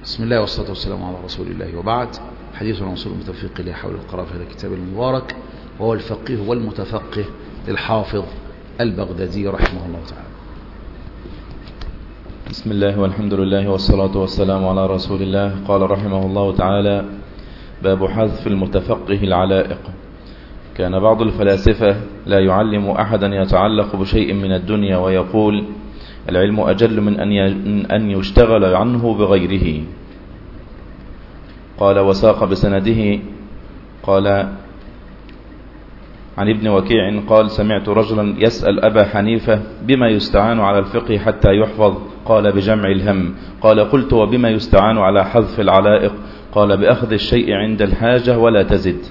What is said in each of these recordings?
بسم الله والصلاة والسلام على رسول الله، وبعد. حديث عن أصول المتفقه اللي حول القراءة في هذا الكتاب المبارك، وهو الفقيه والمتفقه للحافظ البغدادي رحمه الله تعالى. بسم الله والحمد لله والصلاة والسلام على رسول الله. قال رحمه الله تعالى: باب حذف المتفقه العلائق. كان بعض الفلاسفة لا يعلم أحدا يتعلق بشيء من الدنيا ويقول: العلم أجل من أن يشتغل عنه بغيره. قال وساق بسنده قال عن ابن وكيع قال: سمعت رجلا يسأل أبا حنيفة: بما يستعان على الفقه حتى يحفظ؟ قال: بجمع الهم. قال: قلت: وبما يستعان على حذف العلائق؟ قال: بأخذ الشيء عند الحاجة ولا تزد.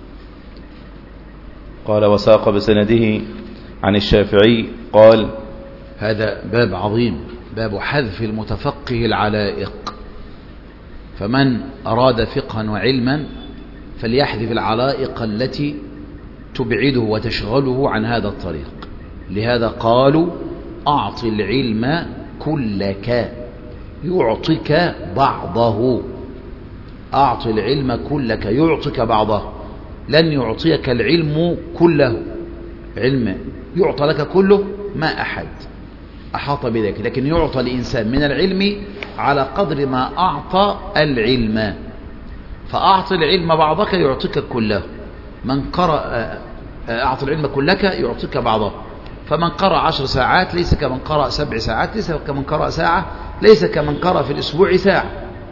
قال وساق بسنده عن الشافعي قال: هذا باب عظيم، باب حذف المتفقه العلائق. فمن أراد فقها وعلما فليحذف العلائق التي تبعده وتشغله عن هذا الطريق. لهذا قالوا: أعط العلم كلك يعطيك بعضه. أعط العلم كلك يعطيك بعضه. لن يعطيك العلم كله، علم يعطى لك كله ما أحد أحاط بذلك، لكن يعطى الإنسان من العلم على قدر ما أعطى العلم. فأعطي العلم بعضك يعطيك كله. من قرأ أعطي العلم كلك يعطيك بعضه. فمن قرأ 10 ساعات ليس كمن قرأ 7 ساعات، ليس كمن قرأ ساعة، ليس كمن قرأ في الأسبوع ساعة.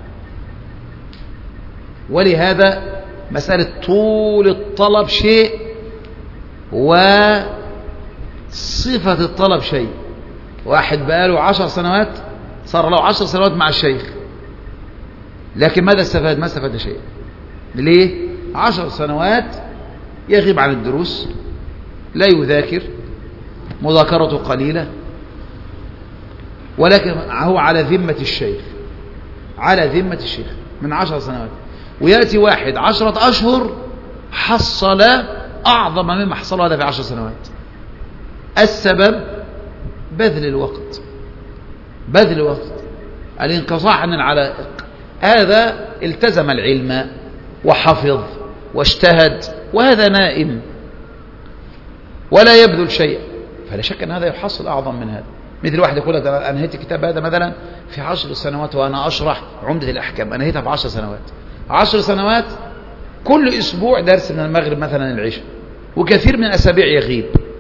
ولهذا مسألة طول الطلب شيء وصفة الطلب شيء. واحد بقاله 10 سنوات صار له 10 سنوات مع الشيخ، لكن ماذا استفاد؟ ما استفاد شيء. ليه؟ 10 سنوات يغيب عن الدروس، لا يذاكر، مذاكرته قليلة، ولكن هو على ذمة الشيخ، على ذمة الشيخ من 10 سنوات. ويأتي واحد 10 أشهر حصل أعظم مما حصل هذا في 10 سنوات. السبب بذل الوقت، بذل الوقت، الانقطاع عن العلائق. هذا التزم العلم وحفظ واجتهد، وهذا نائم ولا يبذل شيء، فلا شك أن هذا يحصل أعظم من هذا. مثل واحد يقول: أنا أنهيت الكتاب هذا مثلا في 10 سنوات وأنا أشرح عمدة الأحكام، أنهيتها في 10 سنوات. 10 سنوات كل أسبوع درس من المغرب مثلا العشاء، وكثير من الأسابيع يغيب.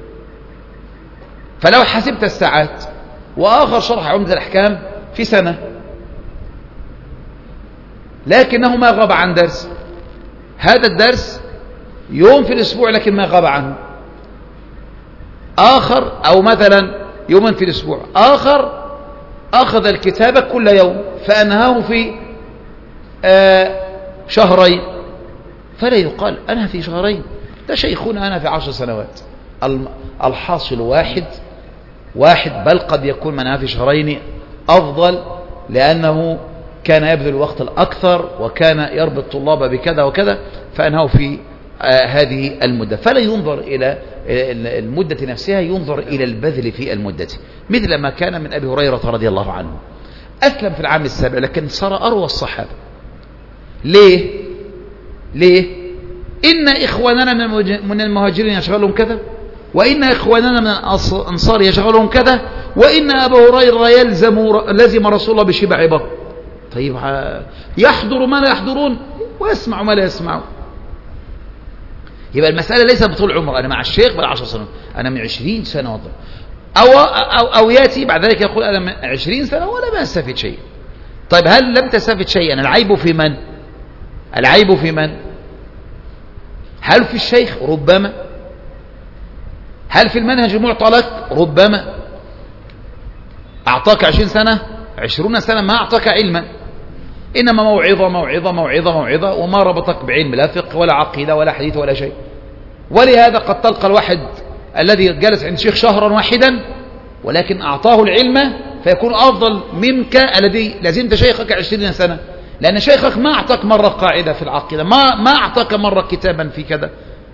فلو حسبت الساعات، وآخر شرح عمدة الأحكام في سنة، لكنه ما غاب عن درس. هذا الدرس يوم في الأسبوع لكن ما غاب عنه. آخر أو مثلا يوما في الأسبوع. آخر أخذ الكتاب كل يوم فأنهاه في 2 شهرين، فلا يقال أنا في 2 شهرين، ده شيخنا أنا في 10 سنوات. الحاصل واحد، بل قد يكون منها في 2 شهرين أفضل، لأنه كان يبذل الوقت الأكثر وكان يربط الطلاب بكذا وكذا، فأنهوا في هذه المدة. فلا ينظر إلى المدة نفسها، ينظر إلى البذل في المدة. مثل ما كان من أبي هريرة رضي الله عنه، أسلم في العام 7 لكن صار أروى الصحابة. ليه؟ إن إخواننا من المهاجرين يشغلهم كذا، وإن إخواننا من الأنصار يشغلهم كذا، وإن أبا هريرة لزم رسول الله بشبع بطن. طيب يحضر ما لا يحضرون ويسمع ما لا يسمعون. يبقى المسألة ليس بطول عمر، أنا مع الشيخ بل 10 سنوات، أنا من 20 سنة وضع. أو يأتي بعد ذلك يقول: أنا من 20 سنة ولا ما أستفيد شيء. طيب هل لم تستفد شيئا؟ العيب في من؟ العيب في من؟ هل في الشيخ؟ ربما. هل في المنهج المعطى لك؟ ربما. أعطاك 20 سنة 20 سنة ما أعطاك علما، إنما موعظة موعظة موعظة موعظة، وما ربطك بعلم لا فقه ولا عقيدة ولا حديث ولا شيء. ولهذا قد تلقى الواحد الذي جلس عند شيخ شهرا واحدا ولكن أعطاه العلم فيكون أفضل منك الذي لازمت شيخك 20 سنة، لأن شيخك ما أعطاك مرة قاعدة في العقيدة، ما أعطاك مرة كتابا في كذا.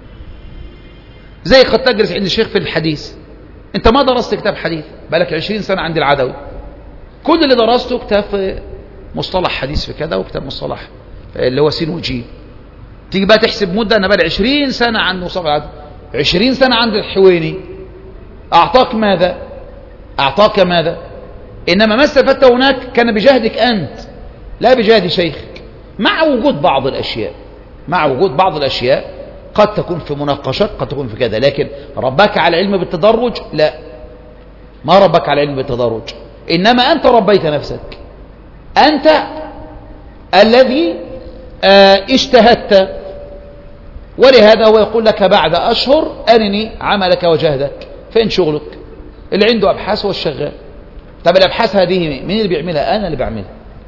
زي قد تجلس عند الشيخ في الحديث، أنت ما درست كتاب حديث، بقالك 20 سنة عند العدوي، كل اللي درسته كتاب مصطلح حديث في كذا وكتاب مصطلح اللي هو سين وجيم. تيجي بقى تحسب مدة، أنا بقى 20 سنة عند مصطفى العدوي، 20 سنة عند الحويني، أعطاك ماذا؟ أعطاك ماذا؟ إنما ما استفدت هناك كان بجهدك أنت لا بجهد شيخك، مع وجود بعض الأشياء، مع وجود بعض الأشياء قد تكون في مناقشات، قد تكون في كذا، لكن ربك على العلم بالتدرج؟ لا، ما ربك على العلم بالتدرج، إنما أنت ربيت نفسك، أنت الذي اجتهدت، ولهذا هو يقول لك بعد أشهر أرني عملك وجهدك. فين شغلك؟ اللي عنده أبحاث هو الشغال. طب الأبحاث هذه مين اللي بيعملها؟ أنا اللي بعملها.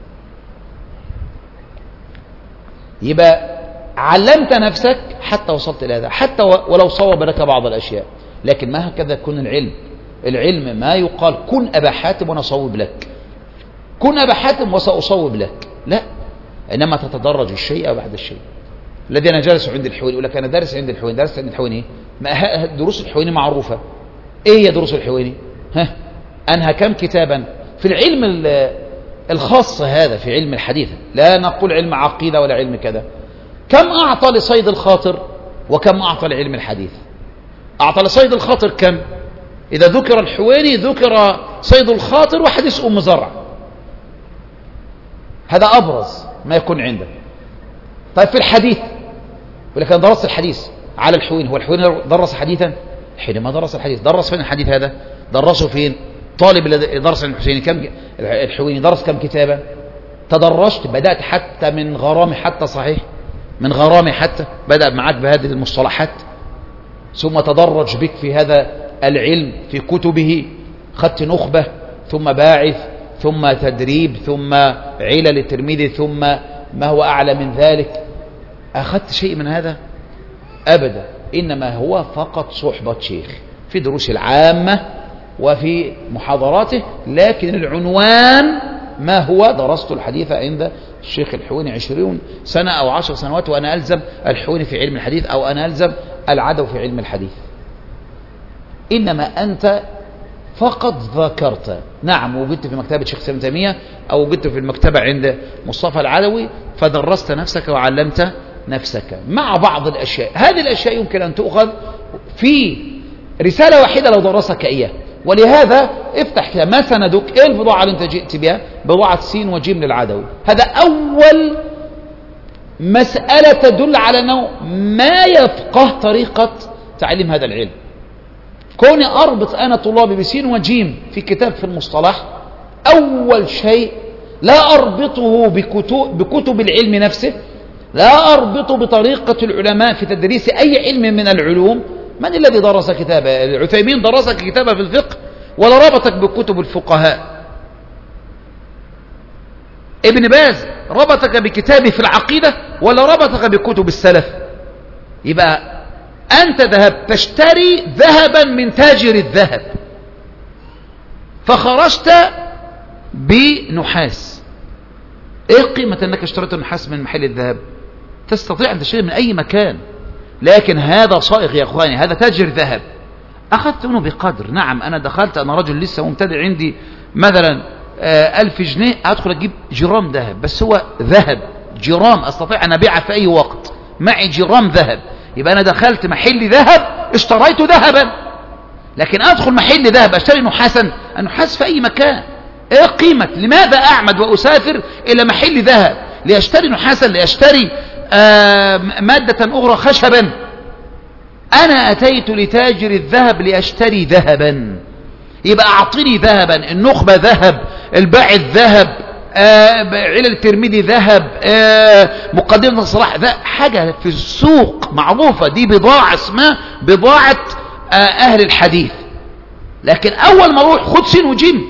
يبقى علمت نفسك حتى وصلت إلى هذا، حتى ولو صوب لك بعض الأشياء، لكن ما هكذا يكون العلم. العلم ما يقال كن أبا حاتم وأنا أصوب لك، كن أبا حاتم وسأصوب لك، لا، إنما تتدرج الشيء بعد الشيء. الذي أنا جالس عند الحويني يقول لك أنا دارس عند الحويني، دارس عند الحويني، ما دروس الحويني معروفة. إيه هي دروس الحويني؟ أنهى كم كتابا في العلم الخاص هذا، في علم الحديث، لا نقول علم عقيدة ولا علم كذا. كم أعطى لصيد الخاطر وكم أعطى لعلم الحديث؟ أعطى لصيد الخاطر كم؟ إذا ذكر الحويني ذكر صيد الخاطر وحديث أم زرع، هذا أبرز ما يكون عنده. طيب في الحديث ولكن درس الحديث على الحويني، هو الحويني درس حديثا؟ حين ما درس الحديث، درس فين الحديث هذا؟ درسه فين؟ طالب الذي درس الحسيني كم الحويني درس كم كتابة؟ تدرجت، بدأت حتى من غرامي حتى، صحيح، من غرامي حتى بدأ معك بهذه المصطلحات، ثم تدرج بك في هذا العلم في كتبه، خدت نخبة ثم باعث ثم تدريب ثم علل الترمذي ثم ما هو أعلى من ذلك. أخذت شيء من هذا؟ أبدا، إنما هو فقط صحبة شيخ في دروس العامة وفي محاضراته، لكن العنوان ما هو؟ درست الحديث عند الشيخ الحويني 20 سنة أو 10 سنوات وأنا ألزم الحويني في علم الحديث، أو أنا ألزم العدو في علم الحديث. إنما أنت فقط ذكرت، نعم، وجدت في مكتبة شيخ سليم تيمية أو وجدت في المكتبة عند مصطفى العدوي، فدرست نفسك وعلمت نفسك مع بعض الأشياء. هذه الأشياء يمكن أن تؤخذ في رسالة واحدة لو درسك إياه. ولهذا افتح كده، ما سندك؟ ايه البضاعة اللي انت جئت بها؟ بضاعة سين وجيم للعدوي. هذا أول مسألة تدل على أنه ما يفقه طريقة تعليم هذا العلم. كوني أربط أنا طلابي بسين وجيم في كتاب في المصطلح، أول شيء لا أربطه بكتب العلم نفسه، لا أربطه بطريقة العلماء في تدريس أي علم من العلوم. من الذي درس كتابه؟ العثيمين درسك كتابه في الفقه ولا ربطك بكتب الفقهاء؟ ابن باز ربطك بكتابه في العقيدة ولا ربطك بكتب السلف؟ يبقى أنت ذهبت تشتري ذهبا من تاجر الذهب، فخرجت بنحاس. ايه قيمة انك اشتريت النحاس من محل الذهب؟ تستطيع ان تشتري من اي مكان، لكن هذا صائغ يا اخواني، هذا تاجر ذهب، اخذت منه بقدر. نعم، انا دخلت، انا رجل لسه مبتدئ، عندي مثلا 1000 جنيه، ادخل اجيب جرام ذهب، بس هو ذهب جرام، استطيع ان ابيعه في اي وقت، معي جرام ذهب. يبقى انا دخلت محل ذهب اشتريت ذهبا، لكن ادخل محل ذهب اشتري نحاسا؟ النحاس في اي مكان. ايه قيمة؟ لماذا اعمد واسافر الى محل ذهب لاشتري نحاسا، لاشتري مادة اخرى خشبا؟ انا اتيت لتاجر الذهب لاشتري ذهبا. يبقى اعطني ذهبا، النخبة ذهب، الباعث ذهب، علل الترمذي ذهب، مقدمة الصلاح ذهب، حاجة في السوق معروفة، دي بضاعة اسمها بضاعة اهل الحديث. لكن اول ما اروح خد سين وجيم،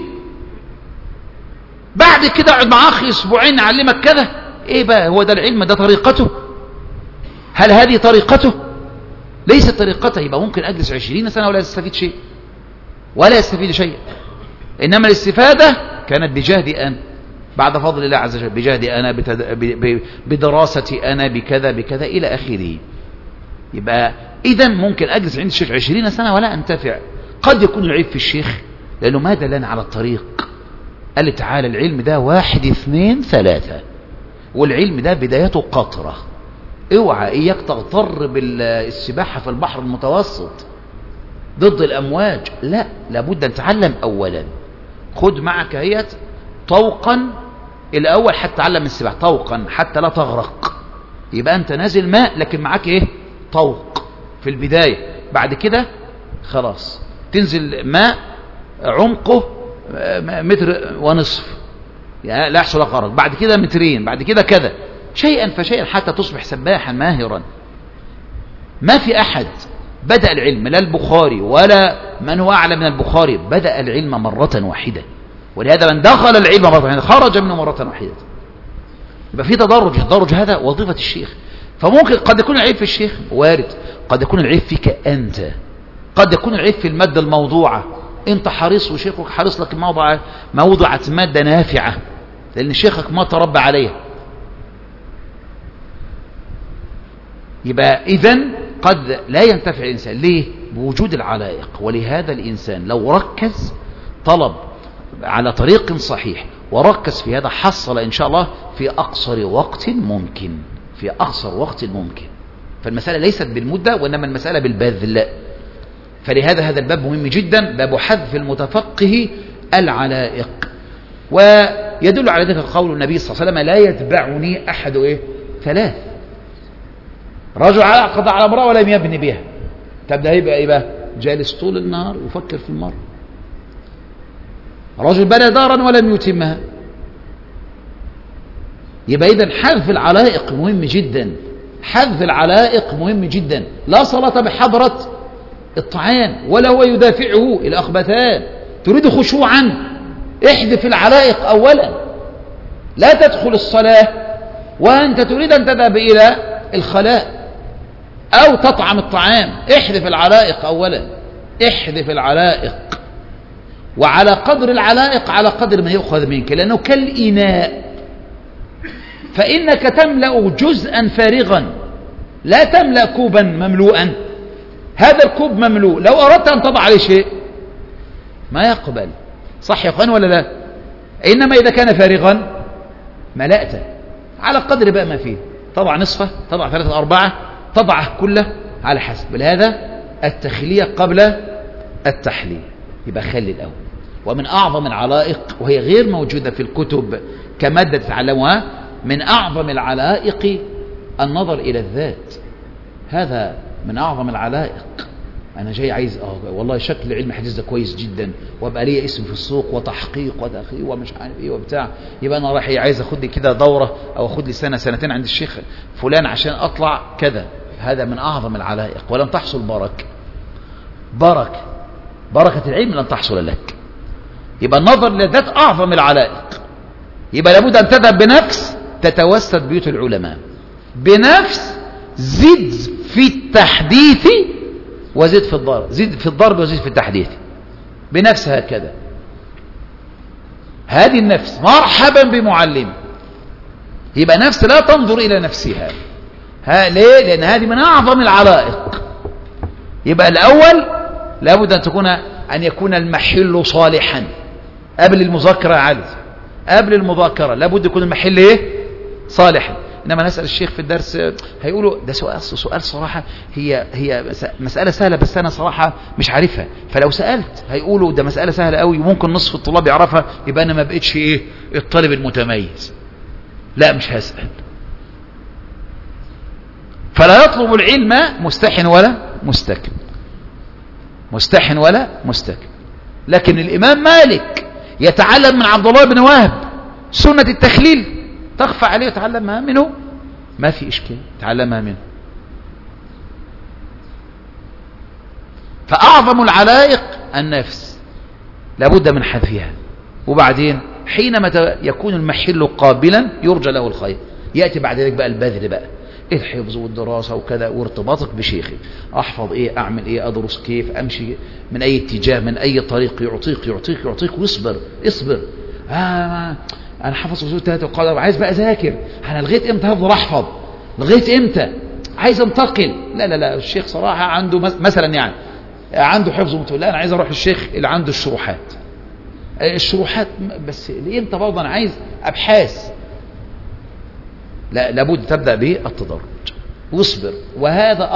بعد كده اقعد مع اخي اسبوعين اعلمك كذا، ايه بقى هو ده العلم؟ ده طريقته؟ هل هذه طريقته؟ ليست طريقته. يبقى ممكن اجلس 20 سنة ولا استفيد شيء، ولا يستفيد شيء. انما الاستفادة كانت بجهدي انا، بعد فضل الله عز وجل، بجهدي انا، بدراستي انا، بكذا بكذا الى اخره. يبقى اذا ممكن اجلس عند الشيخ 20 سنة ولا انتفع. قد يكون العيب في الشيخ لانه ما دلنا على الطريق، قال لي تعالى العلم ده 1 2 3، والعلم ده بدايته قطرة، اوعى اياك تغتر بالسباحة في البحر المتوسط ضد الامواج، لا، لابد ان تتعلم اولا. خد معك هيت طوقا الاول حتى تعلم السباحة، طوقا حتى لا تغرق. يبقى انت نازل ماء لكن معاك ايه؟ طوق في البداية. بعد كده خلاص تنزل ماء عمقه 1.5 متر، يعني لا يحصل غرق. بعد كده 2 متر، بعد كده كذا، شيئا فشيئا حتى تصبح سباحا ماهرا. ما في أحد بدأ العلم، لا البخاري ولا من هو أعلى من البخاري، بدأ العلم مرة واحدة، ولهذا من دخل العلم مرة واحدة خرج منه مرة واحدة. يبقى في تدرج، التدرج هذا وظيفة الشيخ. فممكن قد يكون العيب في الشيخ، وارد، قد يكون العيب فيك أنت، قد يكون العيب في المادة الموضوعة، أنت حريص وشيخك حريص لك موضوعة مادة نافعة لأن شيخك ما تربى عليها. يبقى إذن قد لا ينتفع الإنسان، ليه؟ بوجود العلائق. ولهذا الإنسان لو ركز طلب على طريق صحيح وركز في هذا حصل إن شاء الله في أقصر وقت ممكن، في أقصر وقت ممكن. فالمسألة ليست بالمدة وإنما المسألة بالبذل. فلهذا هذا الباب مهم جدا، باب حذف المتفقه العلائق. ويدل على ذلك قول النبي صلى الله عليه وسلم: لا يتبعني أحد 3. رجل قضى على امرأة ولم يبني بها. طب ده هيبقى ايه بقى؟ جالس طول النهار ويفكر في المرأة. رجل بنى دارا ولم يتمها. يبقى إذن حذف العلائق مهم جدا، حذف العلائق مهم جدا. لا صلاة بحضرة الطعام ولا هو يدافعه الأخبثان. تريد خشوعا، احذف العلائق أولا. لا تدخل الصلاة وأنت تريد أن تذهب إلى الخلاء أو تطعم الطعام، احذف العلائق أولا، احذف العلائق. وعلى قدر العلائق على قدر ما يؤخذ منك، لأنه كالإناء، فإنك تملأ جزءا فارغا، لا تملأ كوبا مملوءا. هذا الكوب مملوء، لو أردت أن تضع عليه شيء ما يقبل، صح يا أخوان ولا لا؟ إنما إذا كان فارغا ملأته على قدر بقى ما فيه، طبع نصفه، طبع 3 4، طبعه كله على حسب. لهذا التخلية قبل التحلية. يبقى خلي الأول. ومن أعظم العلائق، وهي غير موجودة في الكتب كمادة تتعلمها، من أعظم العلائق النظر إلى الذات. هذا من أعظم العلائق. أنا جاي عايز والله شكل علم الحديث ده كويس جدا، وابقى لي اسم في السوق وتحقيق وتأخير ومش عارف ايه وبتاع، يبقى أنا رايح عايز أخد لي كده دورة أو أخد لي 1 2 عند الشيخ فلان عشان أطلع كذا. هذا من أعظم العلائق، ولن تحصل بركة العلم لن تحصل لك. يبقى النظر للذات أعظم العلائق. يبقى لابد أن تذهب بنفس تتوسد بيوت العلماء، بنفس زد في التحديث وزد في الضرب، زد في الضرب وزد في التحديث، بنفس هكذا. هذه النفس مرحبا بمعلم. يبقى نفس لا تنظر إلى نفسها. ليه؟ لأن هذه من أعظم العلائق. يبقى الأول لابد أن يكون المحل صالحا قبل المذاكرة. قبل المذاكرة لابد يكون المحل صالحا. إنما نسأل الشيخ في الدرس هيقولوا ده سؤال صراحة، هي مسألة سهلة بس أنا صراحة مش عارفها. فلو سألت هيقولوا ده مسألة سهلة قوي وممكن نصف الطلاب يعرفها، يبقى أنا ما بقتش الطالب المتميز. لا، مش هسأل. فلا يطلب العلم مستحن ولا مستكن، مستحن ولا مستكن. لكن الإمام مالك يتعلم من عبد الله بن وهب سنة التخليل، تخفى عليه وتعلمها منه، ما في إشكال، تعلمها منه. فأعظم العلائق النفس لابد من حذفها. وبعدين حينما يكون المحل قابلا يرجى له الخير، يأتي بعد ذلك بقى البذل، بقى الحفظ والدراسة وكذا، وارتباطك بشيخي، أحفظ إيه، أعمل إيه، أدرس كيف، أمشي من أي اتجاه، من أي طريق، يعطيك واصبر. أنا حفظ أصول 3 وقال عايز بقى أذاكر، أنا لغاية إمتى هفضل أحفظ، لغاية إمتى، عايز أنتقل. لا الشيخ صراحة عنده مثلا يعني عنده حفظ ومتقول، لا أنا عايز أروح للشيخ اللي عنده الشروحات. الشروحات بس انت برضه انا عايز ابحاث. لا، لابد تبدأ بالتدرج واصبر. وهذا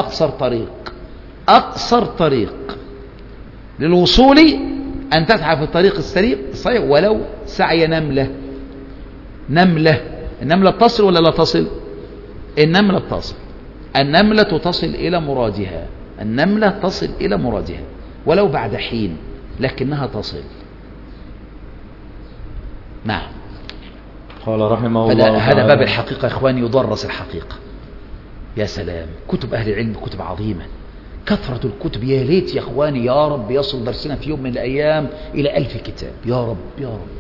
اقصر طريق للوصول ان تسعى في الطريق الصحيح ولو سعي نملة. النملة تصل ولا لا تصل؟ النملة تصل. النملة تصل إلى مرادها ولو بعد حين، لكنها تصل. نعم. قال رحمه الله هذا باب الحقيقة يا إخواني، يدرس الحقيقة. يا سلام، كتب أهل العلم كتب عظيمة، كثرة الكتب. يا ليت يا إخواني يا رب يصل درسنا في يوم من الأيام إلى 1000 كتاب. يا رب يا رب،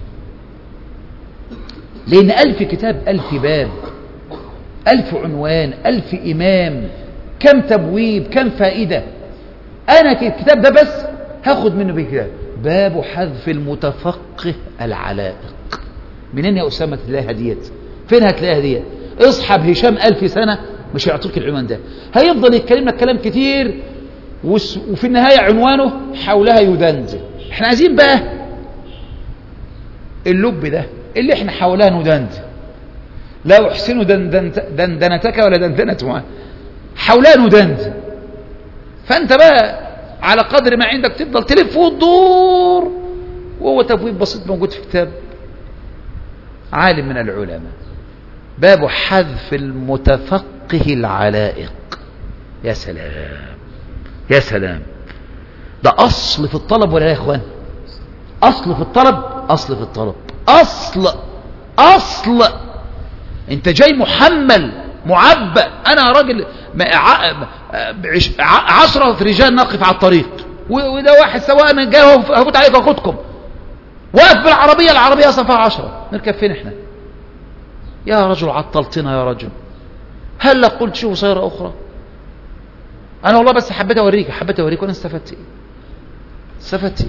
لأن 1000 كتاب 1000 باب 1000 عنوان 1000 إمام، كم تبويب كم فائدة. أنا الكتاب ده بس هاخد منه بكتاب باب حذف المتفقه العلائق. منين يا أسامة تلاقيها ديت؟ فين هتلاقيها ديت؟ اصحب هشام 1000 سنة مش هيعطيك العنوان ده. هيفضل يتكلم لك كلام كتير وفي النهاية عنوانه حولها يدندن. احنا عايزين بقى اللب ده اللي احنا حولها ندندن. لا أحسن دندنتك ولا دندنة حولها ندندن. فأنت بقى على قدر ما عندك تفضل تلف وتدور، وهو تبويب بسيط موجود في كتاب عالم من العلماء، باب حذف المتفقه العلائق. يا سلام يا سلام، ده أصل في الطلب ولا لا يا إخوان؟ أصل في الطلب، أصل في الطلب، أصل. أنت جاي محمل معبأ. أنا راجل 10 رجال نقف على الطريق، وده واحد سواء أنا جاي هفوت عليك وأخدكم، واقف بالعربية، العربية صفها 10، نركب فين إحنا؟ يا رجل عطلتنا يا رجل، هل قلت شوفوا سيارة أخرى؟ أنا والله بس حبيت أوريك وأنا استفدت إيه؟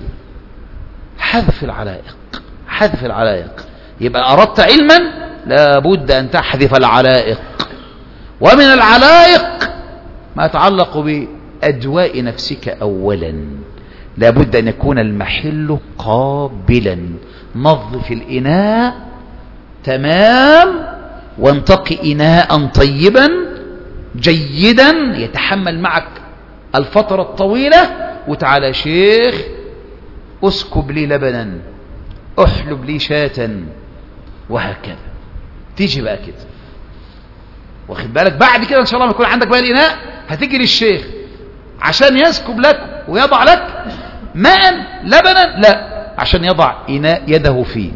حذف العلائق. يبقى أردت علما لابد أن تحذف العلائق. ومن العلائق ما يتعلق بأدواء نفسك. أولا لابد أن يكون المحل قابلا. نظف الإناء تمام، وانتقي إناء طيبا جيدا يتحمل معك الفترة الطويلة. وتعالى شيخ اسكب لي لبنا، احلب لي شاة، وهكذا. تيجي بقى كده، واخد بالك؟ بعد كده ان شاء الله ما يكون عندك بقى الإناء، هتيجي للشيخ عشان يسكب لك ويضع لك ماء لبنا، لا، عشان يضع إناء يده فيه،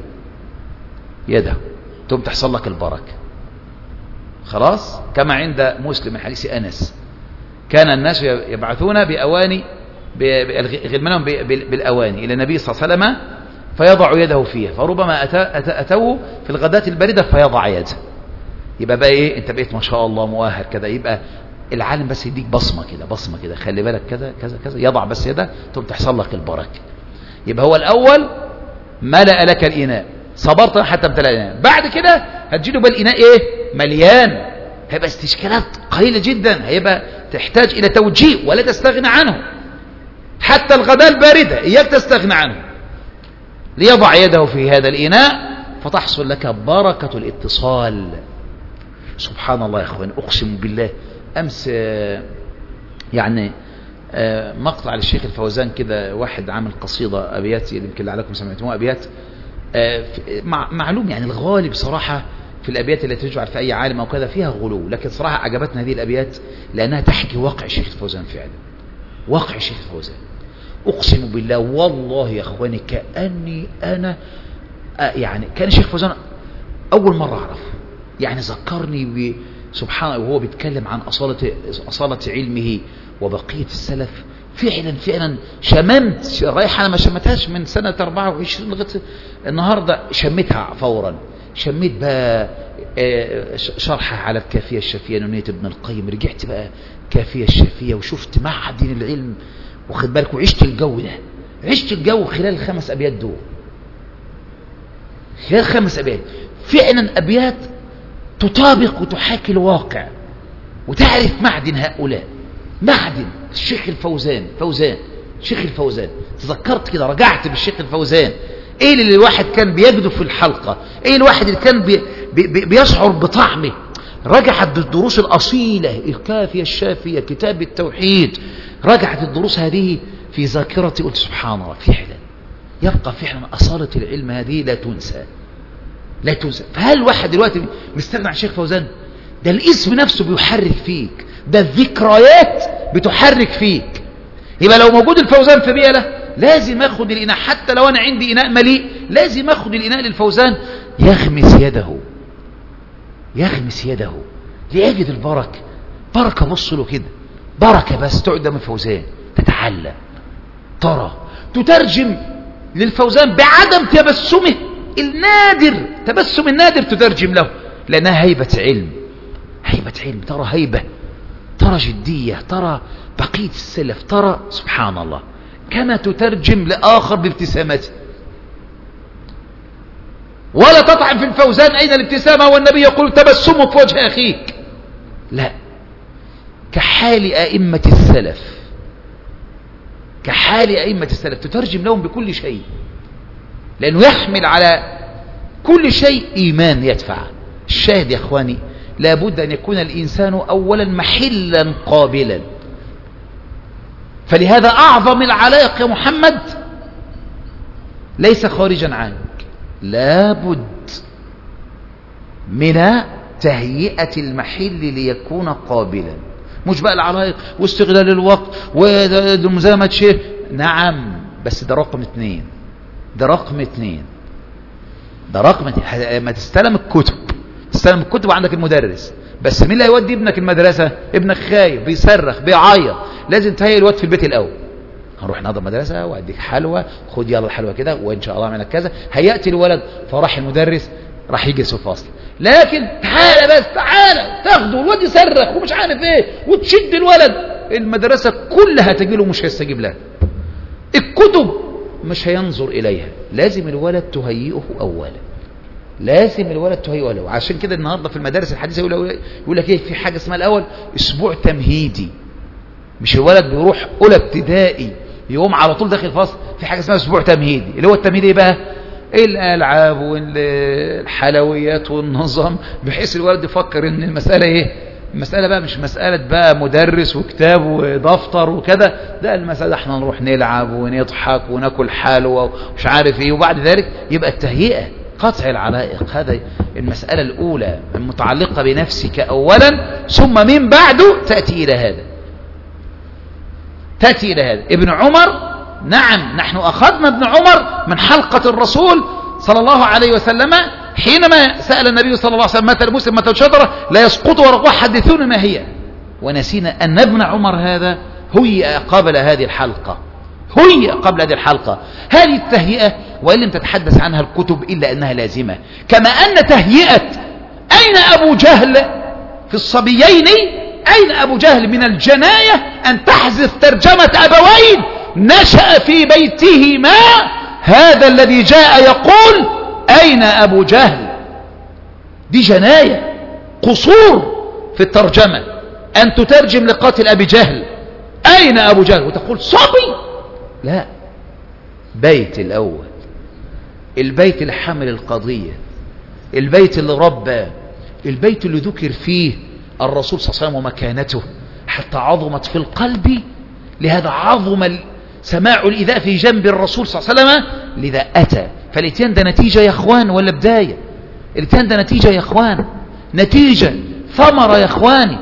ثم تحصل لك البركة. خلاص، كما عند مسلم من حديث أنس، كان الناس يبعثون بأواني غلمانهم بالأواني إلى النبي صلى الله عليه وسلم فيضع يده فيها، فربما أتوه في الغداة الباردة فيضع يده. يبقى بقى إيه؟ أنت بقيت ما شاء الله مؤهل كذا. يبقى العالم بس يديك بصمة كده، خلي بالك كذا كذا كذا، يضع بس يده ثم تحصل لك البركة. يبقى هو الأول ملأ لك الإناء، صبرت حتى امتلأ الإناء. بعد كده هتجيله بقى الإناء إيه؟ مليان. هيبقى استشكالات قليلة جدا، هيبقى تحتاج إلى توجيه ولا تستغنى عنه. حتى الغداء الباردة إياك تستغنى عنه، ليضع يده في هذا الإناء فتحصل لك بركة الاتصال. سبحان الله يا أخوان، أقسم بالله أمس يعني مقطع للشيخ الفوزان كده، واحد عامل قصيدة أبيات يمكن لعلكم سمعتموها، أبيات معلوم يعني الغالب صراحة في الأبيات التي تجعل في أي عالم أو كذا فيها غلو، لكن صراحة عجبتنا هذه الأبيات لأنها تحكي واقع الشيخ الفوزان فعلا، واقع الشيخ الفوزان. أقسم بالله والله يا أخواني كأني أنا يعني كان الشيخ الفوزان أول مرة أعرف، يعني ذكرني سبحانه وهو بيتكلم عن أصالة علمه وبقية السلف. فعلا شممت رائحة أنا ما شمتهاش من سنة 24 لغاية النهاردة، شمتها فورا. شميت بقى شرحها على الكافية الشافية نونية ابن القيم، رجعت بقى كافية الشافية وشفت معهد العلم، واخد بالك، وعشت الجو ده، عشت الجو خلال ال5 أبيات دول، خلال 5 أبيات فعلا أبيات تطابق وتحاكي الواقع، وتعرف معدن هؤلاء، معدن الشيخ الفوزان. شيخ الفوزان تذكرت كده، رجعت بالشيخ الفوزان ايه اللي الواحد كان بيجده في الحلقة، ايه الواحد اللي كان بيشعر بطعمه. رجعت الدروس الأصيلة الكافية الشافية كتاب التوحيد، رجعت الدروس هذه في ذاكرتي، قلت سبحان الله فعلا يبقى فعلا أصالة العلم هذه لا تنسى لا تنسى. فهل واحد دلوقتي مستغنى عن الشيخ فوزان؟ ده الاسم نفسه بيحرك فيك، ده الذكريات بتحرك فيك. يبقى لو موجود الفوزان في بيئة لازم اخد الإناء، حتى لو أنا عندي إناء مليء لازم اخد الإناء للفوزان يغمس يده يغمس يده ليجد البركة. بركة بص له كده، بركة بس تقعد قدام الفوزان تتعلم، ترى تترجم للفوزان بعدم تبسمه النادر، تبسم النادر تترجم له، لأنها هيبة علم، هيبة علم، ترى هيبة، ترى جدية، ترى بقية السلف، ترى سبحان الله كما تترجم لآخر بابتسامته. ولا تطعن في الفوزان أين الابتسامة والنبي يقول تبسمك في وجه أخيك، لا، كحال أئمة السلف، كحال أئمة السلف تترجم لهم بكل شيء، لأنه يحمل على كل شيء إيمان يدفع. الشاهد يا أخواني لابد أن يكون الإنسان أولا محلا قابلا. فلهذا أعظم العلائق يا محمد ليس خارجا عنك، لابد من تهيئة المحل ليكون قابلا، مش بقى العلائق واستغلال الوقت ومزامة شيء. نعم بس ده رقم 2، ده رقم 2، ده رقم 2. ما تستلم الكتب، تستلم الكتب وعندك المدرس، بس مين اللي هيودي ابنك المدرسة؟ ابنك خايف بيصرخ بيعيط، لازم تهيئ الوقت في البيت الأول. هنروح نهضر مدرسة وأديك حلوة، خد يلا الحلوة كده وإن شاء الله أعمل كذا. هيأتي الولد فراح المدرس راح يجلس في الفصل، لكن تعالى بس تعالى تاخده الولد يصرخ ومش عارف ايه وتشد الولد، المدرسة كلها تجيله مش هيستجيب لها، الكتب مش هينظر إليها. لازم الولد تهيئه أولا، لازم الولد تهيئه أولا. عشان كده النهاردة في المدارس الحديثة يقول لك ايه، في حاجة اسمها الأول أسبوع تمهيدي. مش الولد بيروح أولى ابتدائي يقوم على طول داخل الفصل، في حاجة اسمها أسبوع تمهيدي. اللي هو التمهيدي ايه بقى؟ الألعاب والحلويات والنظام، بحيث الولد يفكر ان المسألة ايه، المسألة بقى مش مسألة بقى مدرس وكتاب ودفتر وكذا، ده المسألة احنا نروح نلعب ونضحك وناكل حلوة ومش عارف ايه. وبعد ذلك يبقى التهيئة قطع العلائق، هذا المسألة الأولى المتعلقة بنفسك أولا، ثم من بعده تأتي إلى هذا، تأتي إلى هذا. ابن عمر، نعم نحن أخذنا ابن عمر من حلقة الرسول صلى الله عليه وسلم حينما سأل النبي صلى الله عليه وسلم متى المسلم متى الشجرة لا يسقط ورقها حدثون ما هي، ونسينا أن ابن عمر هذا هيئ قبل هذه الحلقة، هيئ قبل هذه الحلقة. هذه التهيئة وإن لم تتحدث عنها الكتب إلا أنها لازمة، كما أن تهيئة أين أبو جهل في الصبيين، أين أبو جهل من الجناية أن تحذف ترجمة أبوين نشأ في بيتهما، هذا الذي جاء يقول أين أبو جهل، دي جناية قصور في الترجمة، أن تترجم لقاتل أبي جهل أين أبو جهل وتقول صبي، لا، بيت الأول، البيت اللي حمل القضية، البيت اللي ربى، البيت اللي ذكر فيه الرسول صلى الله عليه وسلم ومكانته حتى عظمت في القلب، لهذا عظم سماع الإذاء في جنب الرسول صلى الله عليه وسلم، لذا أتى. فالاتيان ده نتيجة يا أخوان ولا بداية؟ الاتيان ده نتيجة يا أخوان، نتيجة ثمرة يا أخواني،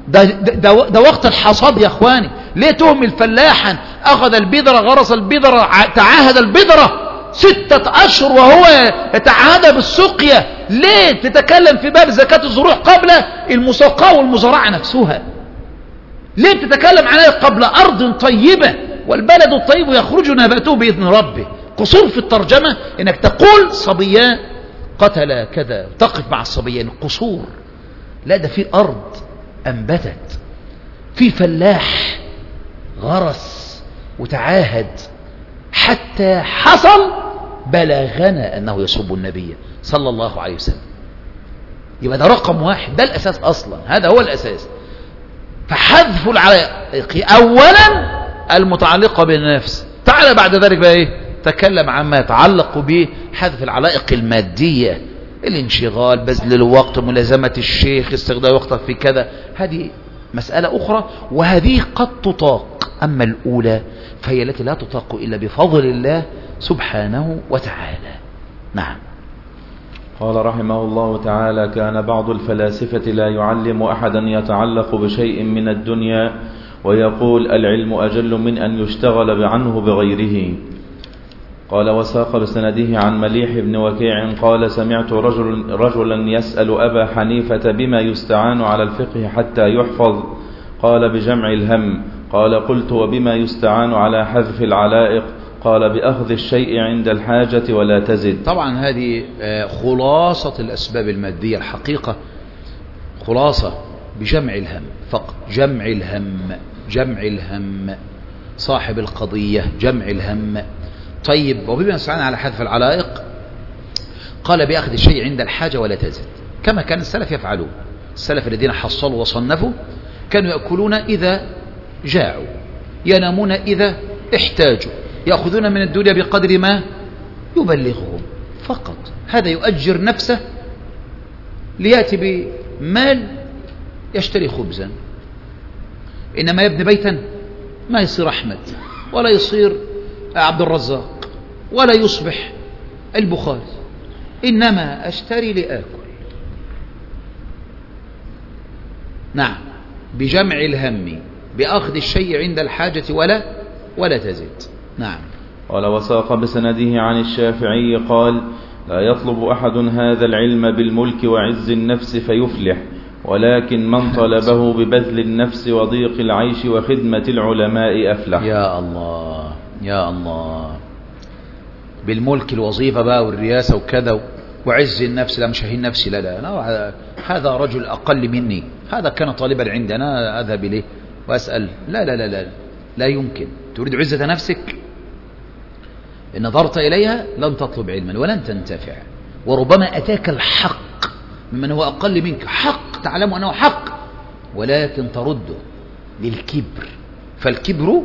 ده وقت الحصاد يا أخواني. ليه تهمل فلاحا أخذ البذرة غرس البذرة تعاهد البذرة 6 أشهر وهو يتعاهد بالسقيا؟ ليه تتكلم في باب زكاة الزروع قبل المساقاة والمزارعة نفسها؟ ليه تتكلم عليها قبل أرض طيبة؟ والبلد الطيب يخرج نباته بإذن ربه. قصور في الترجمة إنك تقول صبيان قتل كذا، تقف مع الصبيان، قصور. لا، ده في أرض أنبتت، في فلاح غرس وتعاهد حتى حصل بلغنا أنه يسب النبي صلى الله عليه وسلم. يبقى ده رقم 1، ده الأساس أصلا، هذا هو الأساس. فحذف العلائق أولا المتعلقة بالنفس، تعالى بعد ذلك بقى إيه؟ تكلم عما يتعلق بحذف العلائق المادية، الانشغال، بذل الوقت، ملازمة الشيخ، استخدام وقته في كذا، هذه مسألة أخرى، وهذه قد تطاق. أما الأولى فهي التي لا تطاق إلا بفضل الله سبحانه وتعالى. نعم. قال رحمه الله تعالى: كان بعض الفلاسفة لا يعلم أحدا يتعلق بشيء من الدنيا ويقول العلم أجل من أن يشتغل عنه بغيره. قال: وساق بسنده عن مليح بن وكيع قال: سمعت رجلا يسأل أبا حنيفة بما يستعان على الفقه حتى يحفظ؟ قال: بجمع الهم. قال: قلت: وبما يستعان على حذف العلائق؟ قال: بأخذ الشيء عند الحاجة ولا تزد. طبعا هذه خلاصة الأسباب المادية الحقيقة، خلاصة بجمع الهم فقط. جمع الهم، جمع الهم، صاحب القضية جمع الهم. طيب، وبما يستعان على حذف العلائق؟ قال: بأخذ الشيء عند الحاجة ولا تزد، كما كان السلف يفعلون. السلف الذين حصلوا وصنفوا كانوا يأكلون إذا جاعوا، ينامون إذا احتاجوا، يأخذون من الدنيا بقدر ما يبلغهم فقط. هذا يؤجر نفسه ليأتي بمال يشتري خبزا، إنما يبني بيتا ما يصير أحمد ولا يصير عبد الرزاق ولا يصبح البخاري، إنما أشتري لآكل. نعم، بجمع الهم، بأخذ الشيء عند الحاجة ولا تزد. نعم. قال: وساق بسنده عن الشافعي قال: لا يطلب أحد هذا العلم بالملك وعز النفس فيفلح، ولكن من طلبه ببذل النفس وضيق العيش وخدمة العلماء أفلح. يا الله يا الله، بالملك الوظيفة بقى والرياسة وكذا وعز النفس، لا مش هين نفسي، لا هذا رجل أقل مني، هذا كان طالبا عندنا أذهب إليه وأسأل، لا يمكن. تريد عزة نفسك؟ إن نظرت إليها لن تطلب علما ولن تنتفع، وربما أتاك الحق ممن هو أقل منك، حق تعلم أنه حق، ولكن ترده للكبر، فالكبر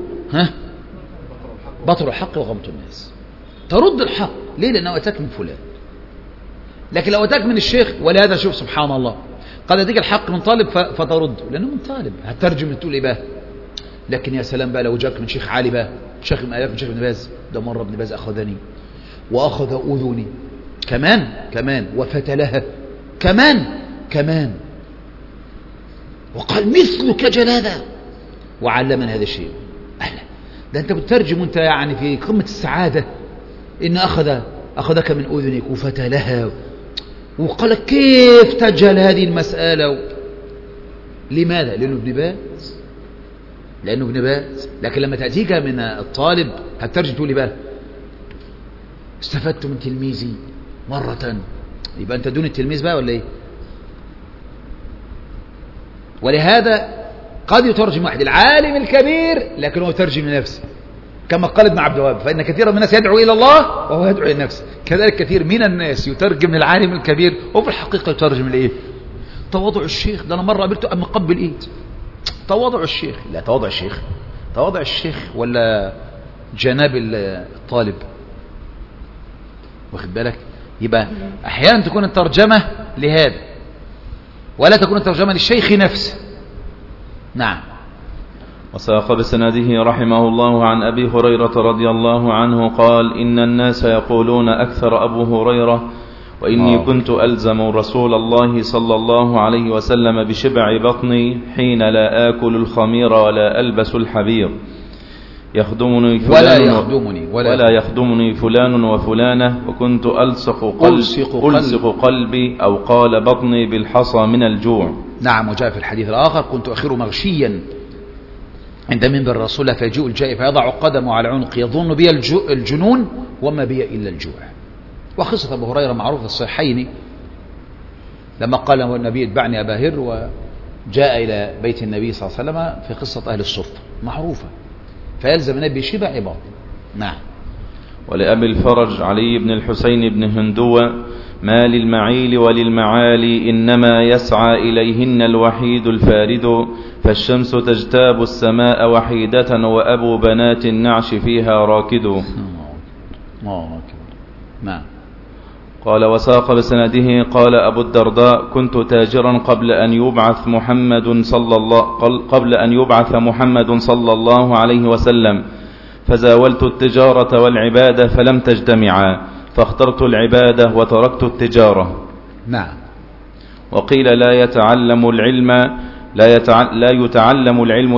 بطر الحق وغمط الناس. ترد الحق ليه؟ لأنه أتاك من فلان. لكن لو أتاك من الشيخ، ولهذا شوف سبحان الله، قد أتاك الحق من طالب فترد لأنه من طالب، هترجم تقول إيه بقى؟ لكن يا سلام بقى لو جاك من شيخ عالي بقى، شيخ من آلاف، من شيخ ابن باز، ده مرة ابن باز أخذني وأخذ أذني كمان وفتلها كمان وقال مثلك جلالة وعلمنا هذا الشيء. أهلا، ده أنت بتترجم وأنت يعني في قمة السعادة، إن أخذك من أذنك وفتلها، وقال كيف تجهل هذه المسألة؟ لماذا؟ لأنه ابن باز. لكن لما تأتيك من الطالب هترجم تقول لي بقى استفدت من تلميذي مرة، يبقى أنت دون التلميذ بقى ولا إيه؟ ولهذا قد يترجم واحد العالم الكبير لكن هو يترجم لنفسه، كما قال ابن عبد الوهاب: فإن كثيرا من الناس يدعو إلى الله وهو يدعو إلى نفسه. كذلك كثير من الناس يترجم للعالم الكبير وفي الحقيقة يترجم لإيه؟ تواضع الشيخ. ده أنا مرة قابلته أم مقبل إيد، تواضع الشيخ. لا، تواضع الشيخ ولا جناب الطالب، واخد بالك؟ يبقى أحيانا تكون الترجمة لهذا ولا تكون الترجمة للشيخ نفسه. نعم. وساق بسنده رحمه الله عن أبي هريرة رضي الله عنه قال: إن الناس يقولون أكثر أبو هريرة وإني كنت ألزم رسول الله صلى الله عليه وسلم بشبع بطني حين لا آكل الخمير ولا ألبس الحبير، ولا يخدمني فلان وفلانة، وكنت ألصق قلبي أو قال بطني بالحصى من الجوع. نعم. وجاء في الحديث الآخر: كنت أخير مغشيا عند منبر الرسول فيجيء الجائع فيضع قدمه على عنقي يظن بي الجنون وما بي إلا الجوع. وقصة أبو هريرة معروفة في الصحيحين، لما قال له النبي: اتبعني أبا هر، وجاء إلى بيت النبي صلى الله عليه وسلم في قصة أهل الصفة معروفة، فيلزم النبي شبع بطن. نعم. ولأبي الفرج علي بن الحسين بن هندوة: ما للمعيل وللمعالي إنما يسعى إليهن الوحيد الفارد، فالشمس تجتاب السماء وحيدة وأبو بنات النعش فيها راكد. نعم. قال وساق بسنده قال أبو الدرداء كنت تاجرا قبل أن يبعث محمد صلى الله عليه وسلم، فزاولت التجارة والعبادة فلم تجتمعا، فاخترت العبادة وتركت التجارة. نعم. وقيل لا يتعلم العلم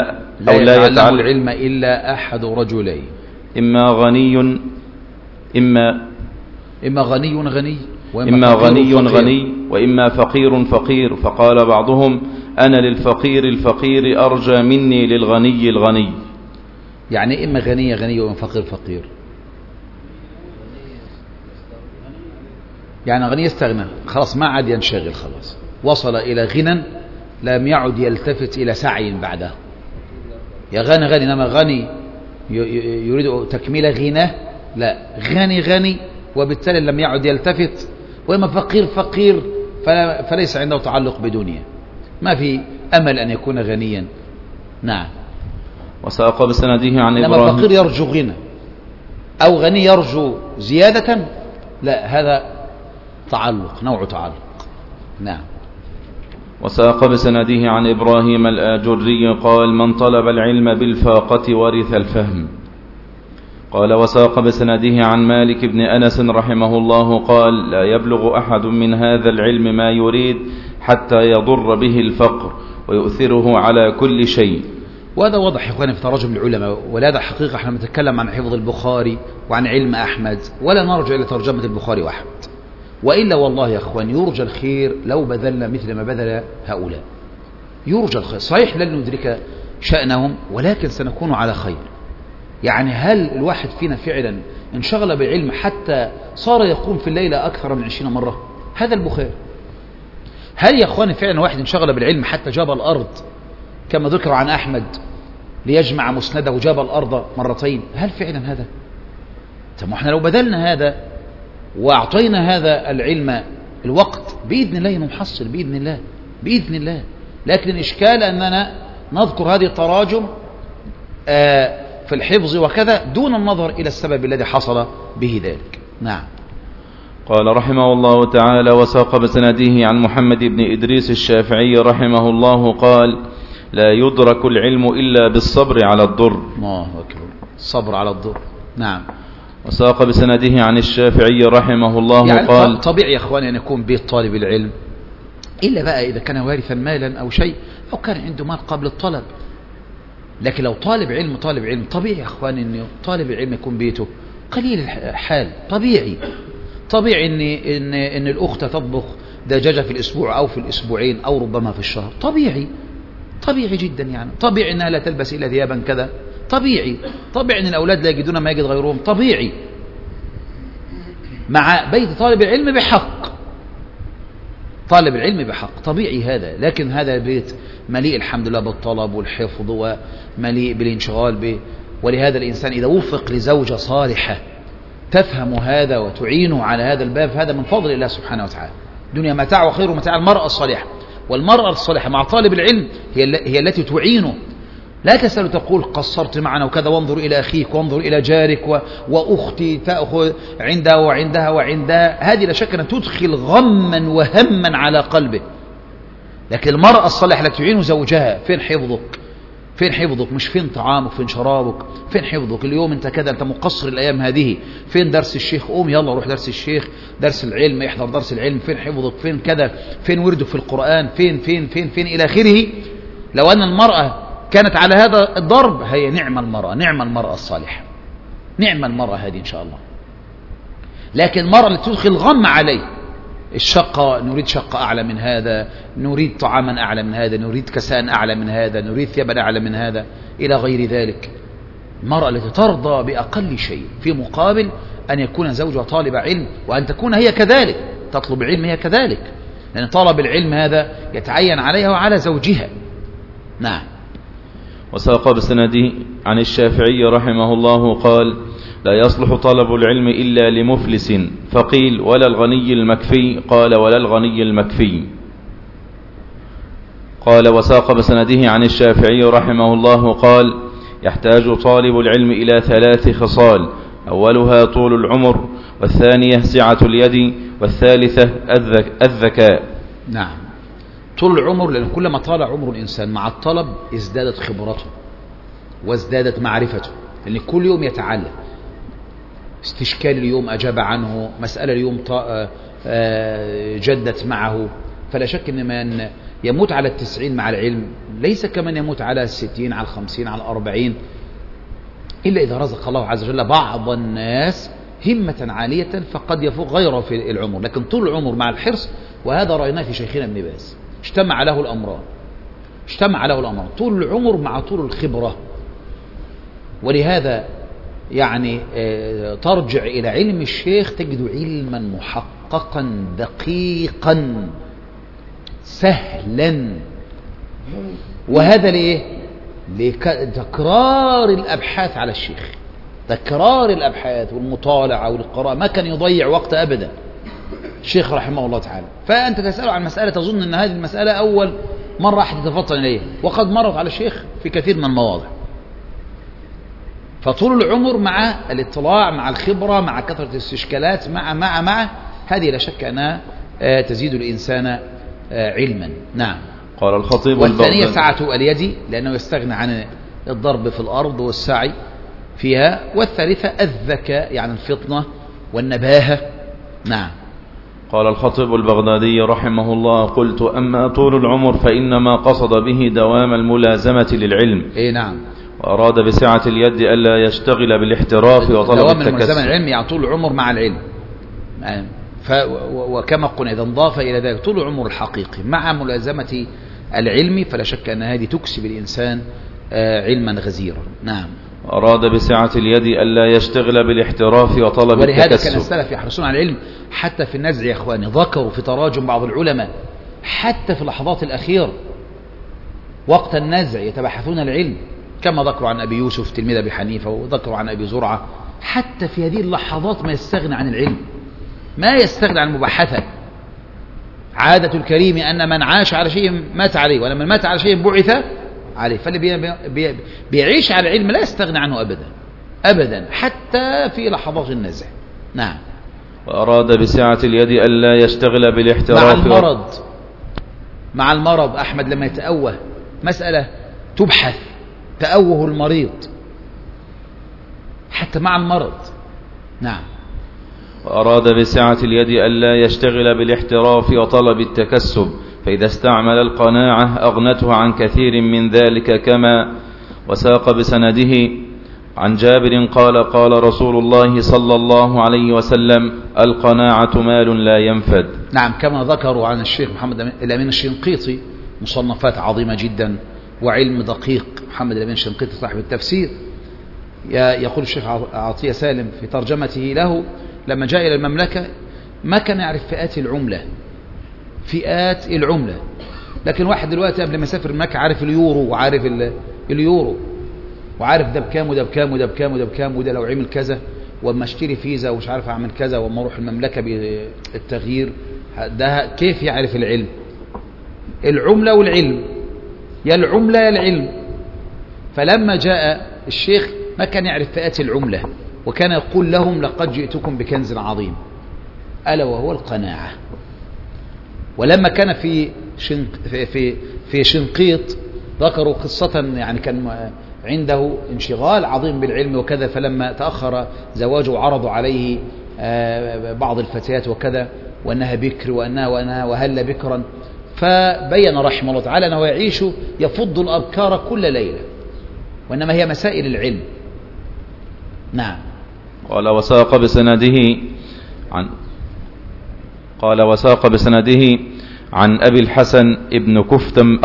إلا أحد رجلين، إما غني وإما فقير فقير. فقال بعضهم أنا للفقير الفقير أرجى مني للغني الغني. يعني إما غني وإما فقير فقير. يعني غني يستغنى خلاص، ما عاد ينشغل، خلاص وصل إلى غنى لم يعد يلتفت إلى سعي بعده. يا غني إنما غني يريد تكميل غناه، لا، غني وبالتالي لم يعد يلتفت. وإما فقير فقير فليس عنده تعلق بدنيا، ما في أمل أن يكون غنيا. نعم. وساق بسنده عن إنما إبراهيم. فقير يرجو غنى أو غني يرجو زيادة، لا، هذا تعلق، نوع تعلق. نعم. وساق بسنده عن إبراهيم الآجري قال من طلب العلم بالفاقة ورث الفهم. قال وساق بسنده عن مالك بن أنس رحمه الله قال لا يبلغ أحد من هذا العلم ما يريد حتى يضر به الفقر ويؤثره على كل شيء. وهذا واضح يا إخواني في تراجم العلماء، ولهذا حقيقة احنا نتكلم عن حفظ البخاري وعن علم أحمد، ولا نرجع إلى ترجمة البخاري وأحمد، وإلا والله يا إخوان يرجى الخير لو بذلنا مثل ما بذل هؤلاء. يرجى الخير، صحيح لن ندرك شأنهم ولكن سنكون على خير. يعني هل الواحد فينا فعلا انشغل بالعلم حتى صار يقوم في الليلة أكثر من 20 مرة؟ هذا البخاري. هل يا إخواني فعلا واحد انشغل بالعلم حتى جاب الأرض كما ذكر عن أحمد ليجمع مسنده جاب الأرض مرتين؟ هل فعلا هذا؟ طب احنا لو بذلنا هذا وأعطينا هذا العلم الوقت بإذن الله نحصل بإذن الله. لكن الإشكال أننا نذكر هذه التراجم في الحفظ وكذا دون النظر إلى السبب الذي حصل به ذلك. نعم. قال رحمه الله تعالى وساق بسنده عن محمد بن إدريس الشافعي رحمه الله قال لا يدرك العلم إلا بالصبر على الضر. الله أكبر، الصبر على الضر. نعم. وساق بسنده عن الشافعي رحمه الله يعني قال طبيعي يا إخواني أن يكون بيت طالب العلم، إلا بقى إذا كان وارثا مالا أو شيء أو كان عنده مال قبل الطلب. لكن لو طالب علم طبيعي يا إخواني أن طالب العلم يكون بيته قليل الحال. طبيعي إن الأخت تطبخ دجاجة في الأسبوع أو في الأسبوعين أو ربما في الشهر. طبيعي جدا. يعني طبيعي أنها لا تلبس إلا ثيابا كذا. طبيعي أن الأولاد لا يجدون ما يجد غيرهم. طبيعي. مع بيت طالب العلم بحق طبيعي هذا. لكن هذا البيت مليء الحمد لله بالطلب والحفظ ومليء بالانشغال به. ولهذا الإنسان إذا وفق لزوجة صالحة تفهم هذا وتعينه على هذا الباب، هذا من فضل الله سبحانه وتعالى. دنيا متاع وخير متاع المرأة الصالحة. والمرأة الصالحة مع طالب العلم هي التي تعينه. لا تسأل تقول قصرت معنا وكذا، وانظر إلى أخيك وانظر إلى جارك وأختي تأخذ عندها وعندها. هذه لا شك أن تدخل غما وهما على قلبه. لكن المرأة الصالحة التي تعين زوجها فين حفظك؟ مش فين طعامك، فين شرابك، فين حفظك؟ اليوم انت كذا، انت مقصر الايام هذه. فين درس الشيخ؟ قوم يلا روح درس الشيخ، درس العلم، يحضر درس العلم. فين حفظك؟ فين كذا؟ فين ورده في القرآن؟ فين الى اخره. لو ان المرأة كانت على هذا الضرب هي نعم المرأة الصالحة، نعم المرأة هذه ان شاء الله. لكن المرأة اللي تدخل غم عليه الشقة، نريد شقة أعلى من هذا، نريد طعاما أعلى من هذا، نريد كساء أعلى من هذا، نريد ثيابا أعلى من هذا إلى غير ذلك. المرأة التي ترضى بأقل شيء في مقابل أن يكون زوجها طالب علم، وأن تكون هي كذلك تطلب العلم هي كذلك، لأن طلب العلم هذا يتعين عليها وعلى زوجها. نعم. وساق بسنده عن الشافعي رحمه الله قال لا يصلح طلب العلم إلا لمفلس. فقيل ولا الغني المكفي؟ قال ولا الغني المكفي. قال وساق بسنده عن الشافعي رحمه الله قال يحتاج طالب العلم إلى 3 خصال: أولها طول العمر، والثانية سعة اليد، والثالثة الذكاء. نعم، طول العمر، لأن كلما طال عمر الإنسان مع الطلب ازدادت خبرته وازدادت معرفته، لأن كل يوم يتعلم. استشكال اليوم أجاب عنه، مسألة اليوم جدت معه. فلا شك أن من يموت على 90 مع العلم ليس كمن يموت على 60 على 50 على 40، إلا إذا رزق الله عز وجل بعض الناس همة عالية فقد يفوق غيره في العمر. لكن طول العمر مع الحرص، وهذا رأيناه في شيخنا ابن باز، اجتمع له الأمران، طول العمر مع طول الخبرة. ولهذا يعني ترجع إلى علم الشيخ تجد علما محققا دقيقا سهلا. وهذا ليه؟ لتكرار الأبحاث على الشيخ، تكرار الأبحاث والمطالعة والقراءة، ما كان يضيع وقت أبدا الشيخ رحمه الله تعالى. فأنت تسأله عن مسألة تظن أن هذه المسألة أول مرة أحد يتفطن إليها، وقد مرت على الشيخ في كثير من المواضع. فطول العمر مع الاطلاع مع الخبرة مع كثرة الاستشكالات مع هذه لا شك أنها تزيد الإنسان علما. نعم. قال الخطيب والثانية سعة اليد، لأنه يستغنى عن الضرب في الأرض والسعي فيها. والثالثة الذكاء، يعني الفطنة والنباهة. نعم. قال الخطيب البغدادي رحمه الله: قلت أما طول العمر فإنما قصد به دوام الملازمة للعلم. نعم. وأراد بسعة اليد ألا يشتغل بالاحتراف وطلب دوام التكسب. الملازمة للعلم يعني طول العمر مع العلم. وكما قلنا إذا انضاف إلى ذلك طول العمر الحقيقي مع ملازمة العلم، فلا شك أن هذه تكسب الإنسان علما غزيرا. نعم. أراد بسعة اليد ألا يشتغل بالاحتراف وطلب التكسب. ولهذا كان السلف يحرصون على العلم حتى في النزع. يا إخواني، ذكروا في تراجم بعض العلماء حتى في اللحظات الأخيرة وقت النزع يتبحثون العلم، كما ذكروا عن أبي يوسف تلميذ أبي حنيفة، وذكروا عن أبي زرعة. حتى في هذه اللحظات ما يستغنى عن العلم، ما يستغنى عن المباحثة. عادة الكريم أن من عاش على شيء مات عليه، ولمن مات على شيء بعث عليه. فاللي بيعيش على العلم لا يستغنى عنه أبدا حتى في لحظات النزع. نعم. وأراد بسعة اليد ألا يشتغل بالاحتراف مع المرض. أحمد لما يتأوه مسألة تبحث، تأوه المريض حتى مع المرض. نعم. وأراد بسعة اليد ألا يشتغل بالاحتراف وطلب التكسب، فإذا استعمل القناعة أغنته عن كثير من ذلك. كما وساق بسنده عن جابر قال: قال رسول الله صلى الله عليه وسلم: القناعة مال لا ينفد. نعم. كما ذكروا عن الشيخ محمد الأمين الشنقيطي مصنفات عظيمة جدا وعلم دقيق. محمد الأمين الشنقيطي صاحب التفسير، يقول الشيخ عطية سالم في ترجمته له: لما جاء إلى المملكة ما كان يعرف فئات العملة. لكن واحد دلوقتي قبل ما يسافر مكة عارف اليورو، وعارف اليورو، وعارف ده بكام وده بكام وده بكام وده بكام، وده لو عمل كذا، وما اشتري فيزا ومش عارف اعمل كذا، وما اروح المملكة بالتغيير. ده كيف يعرف العلم؟ العملة والعلم، يا العملة يا العلم. فلما جاء الشيخ ما كان يعرف فئات العملة، وكان يقول لهم: لقد جئتكم بكنز عظيم، ألا وهو القناعة. ولما كان في شنقيط ذكروا قصة، يعني كان عنده انشغال عظيم بالعلم وكذا، فلما تأخر زواجه عرضوا عليه بعض الفتيات وكذا، وأنها بكر وأنها وهل بكرا. فبين رحمه الله تعالى أنه يعيش يفض الأبكار كل ليلة، وإنما هي مسائل العلم. نعم. قال وساق بسنده عن أبي الحسن ابن كفتم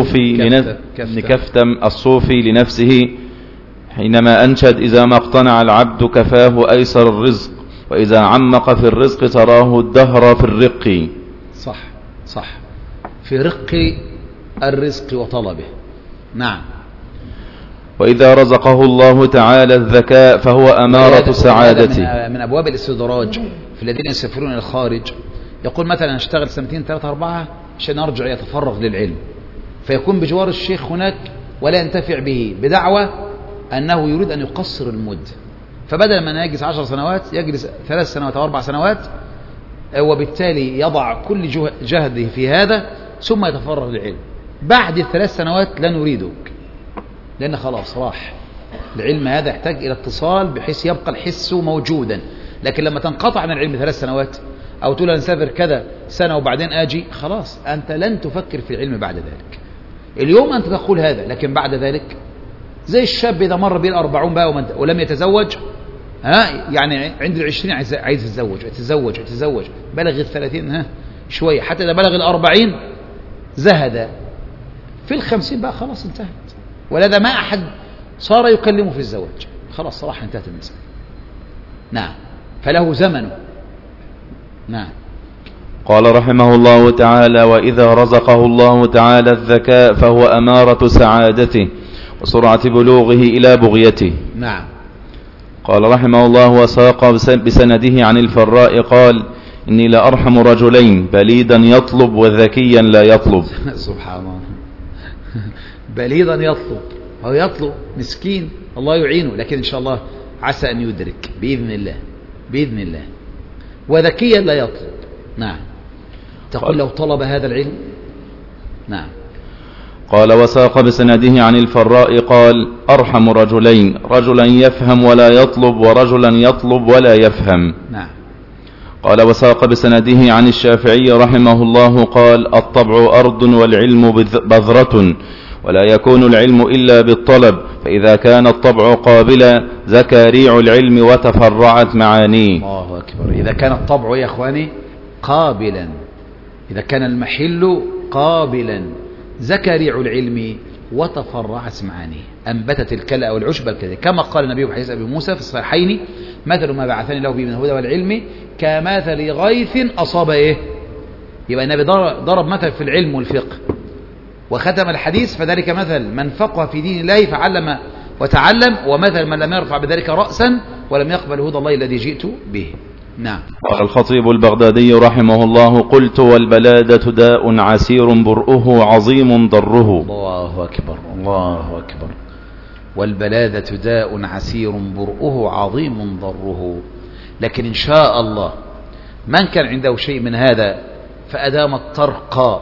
الصوفي لنفسه حينما أنشد: إذا ما اقتنع العبد كفاه أيسر الرزق، وإذا عمق في الرزق تراه الدهر في الرق. صح، في رق الرزق وطلبه. نعم. وإذا رزقه الله تعالى الذكاء فهو أمارة سعادته. من أبواب الاستدراج في الذين يسافرون إلى الخارج، يقول مثلا اشتغل 2 3 4 عشان أرجع يتفرغ للعلم، فيكون بجوار الشيخ هناك ولا ينتفع به، بدعوى أنه يريد أن يقصر المدة. فبدل ما يجلس 10 سنوات يجلس 3 سنوات أو 4 سنوات، وبالتالي يضع كل جهده في هذا ثم يتفرغ للعلم. بعد ال3 سنوات لا نريدك، لأن خلاص راح العلم. هذا يحتاج إلى اتصال بحيث يبقى الحس موجودا. لكن لما تنقطع عن العلم 3 سنوات أو تقول نسافر كذا سنة وبعدين آجي، خلاص أنت لن تفكر في العلم بعد ذلك. اليوم أنت تقول هذا، لكن بعد ذلك زي الشاب إذا مر به 40 بقى ولم يتزوج، يعني عند 20 عايز يتزوج، بلغ 30 شوية، حتى إذا بلغ 40 زهد، في 50 بقى خلاص انتهت، ولذا ما أحد صار يكلمه في الزواج، خلاص صراحة انتهت المسألة. نعم، فله زمنه. نعم. قال رحمه الله تعالى: وإذا رزقه الله تعالى الذكاء فهو أمارة سعادته وسرعة بلوغه إلى بغيته. نعم. قال رحمه الله: وساق بسنده عن الفراء قال: إني لأرحم رجلين بليدا يطلب وذكيا لا يطلب. سبحان الله. بليدا يطلب، هو يطلب مسكين الله يعينه، لكن إن شاء الله عسى أن يدرك بإذن الله، بإذن الله. وذكيا لا يطلب. نعم. تقول لو طلب هذا العلم. نعم. قال: وساق بسنده عن الفراء قال: أرحم رجلين، رجلا يفهم ولا يطلب، ورجلا يطلب ولا يفهم. نعم. قال: وساق بسنده عن الشافعي رحمه الله قال: الطبع أرض والعلم بذرة، ولا يكون العلم إلا بالطلب، فإذا كان الطبع قابلا زكى ريع العلم وتفرعت معانيه. الله أكبر. إذا كان الطبع يا أخواني قابلا، إذا كان المحل قابلا زكى ريع العلم وتفرعت معانيه، أنبتت الكلأ والعشب الكذب، كما قال النبي في حديث أبي موسى في الصحيحين: مثل ما بعثني الله به من الهدى والعلم كمثل غيث أصاب إيه؟ يبقى النبي ضرب مثل في العلم والفقه وختم الحديث: فذلك مثل من فقه في دين الله فعلم وتعلم، ومثل من لم يرفع بذلك رأسا ولم يقبل هدى الله الذي جئت به. نعم. قال الخطيب البغدادي رحمه الله: قلت: والبلادة داء عسير برؤه عظيم ضره. الله أكبر، الله أكبر. والبلادة داء عسير برؤه عظيم ضره. لكن إن شاء الله من كان عنده شيء من هذا فأدام الطرق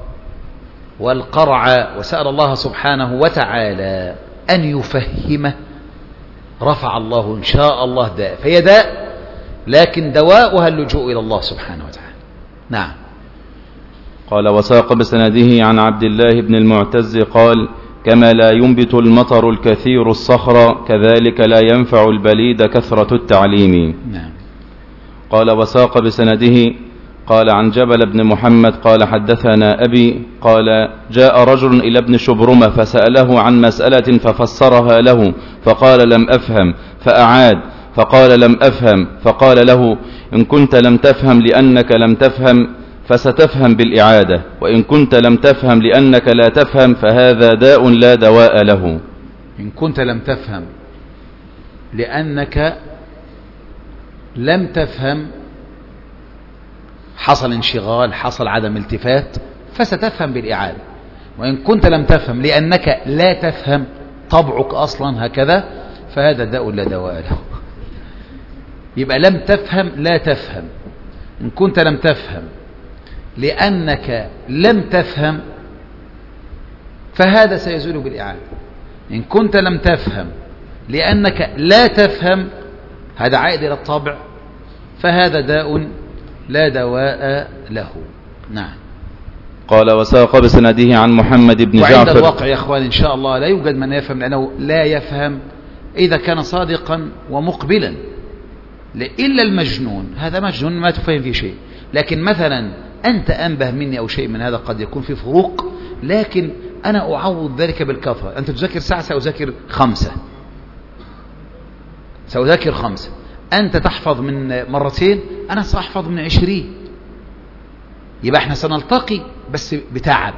والقرع وسأل الله سبحانه وتعالى أن يفهمه، رفع الله إن شاء الله داء، فهي داء لكن دواؤها اللجوء إلى الله سبحانه وتعالى. نعم. قال: وساق بسنده عن عبد الله بن المعتز قال: كما لا ينبت المطر الكثير الصخر كذلك لا ينفع البليد كثرة التعليم. نعم. قال: وساق بسنده قال عن جبل بن محمد قال: حدثنا أبي قال: جاء رجل إلى ابن شبرمة فسأله عن مسألة ففسرها له فقال: لم أفهم، فأعاد فقال: لم أفهم، فقال له: إن كنت لم تفهم لأنك لم تفهم فستفهم بالإعادة، وإن كنت لم تفهم لأنك لا تفهم فهذا داء لا دواء له. إن كنت لم تفهم لأنك لم تفهم، حصل انشغال، حصل عدم التفات، فستفهم بالإعادة. وإن كنت لم تفهم لأنك لا تفهم، طبعك أصلا هكذا، فهذا داء لا دواء له. يبقى لم تفهم لا تفهم. إن كنت لم تفهم لأنك لم تفهم فهذا سيزول بالإعادة. إن كنت لم تفهم لأنك لا تفهم، هذا عائد إلى الطبع، فهذا داء لا دواء له. نعم. قال: وساق بسنده عن محمد بن جعفر. وعند الواقع يا أخوان إن شاء الله لا يوجد من يفهم، لأنه لا يفهم إذا كان صادقا ومقبلا، إلا المجنون، هذا مجنون ما تفهم فيه شيء. لكن مثلا أنت أنبه مني أو شيء من هذا، قد يكون في فروق، لكن أنا أعوض ذلك بالكثرة. أنت تذاكر ساعة، سأذاكر 5، سأذاكر 5. أنت تحفظ من مرتين، أنا سأحفظ من 20. يبقى احنا سنلتقي بس بتعب.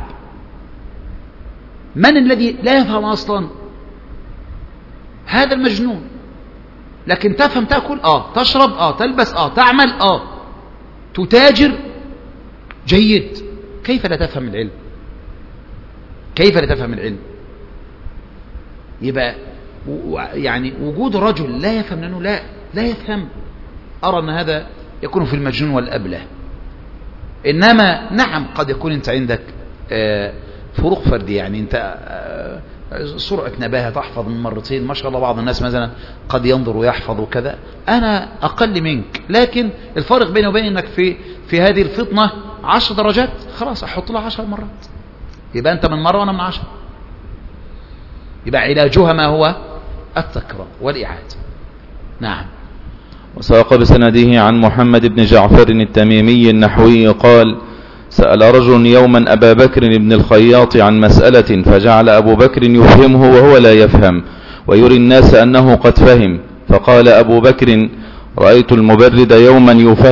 من الذي لا يفهم أصلا؟ هذا المجنون. لكن تفهم، تأكل تشرب تلبس تعمل تتاجر جيد. كيف لا تفهم العلم؟ كيف لا تفهم العلم؟ يبقى يعني وجود رجل لا يفهم لأنه لا يفهم، أرى أن هذا يكون في المجنون والأبله. إنما نعم قد يكون أنت عندك فروق فردية، يعني أنت سرعة نباهة تحفظ من مرتين ما شاء الله، بعض الناس مثلا قد ينظر ويحفظ وكذا، أنا أقل منك، لكن الفارق بيني وبين أنك في هذه الفطنة 10 درجات، خلاص أحط لها 10 مرات، يبقى أنت من مرة وأنا من 10. يبقى علاجها ما هو؟ التكرار والإعادة. نعم. وساق بسنده عن محمد بن جعفر التميمي النحوي قال: سأل رجل يوما أبا بكر بن الخياط عن مسألة، فجعل أبو بكر يفهمه وهو لا يفهم ويري الناس أنه قد فهم، فقال أبو بكر: رأيت المبرد يوما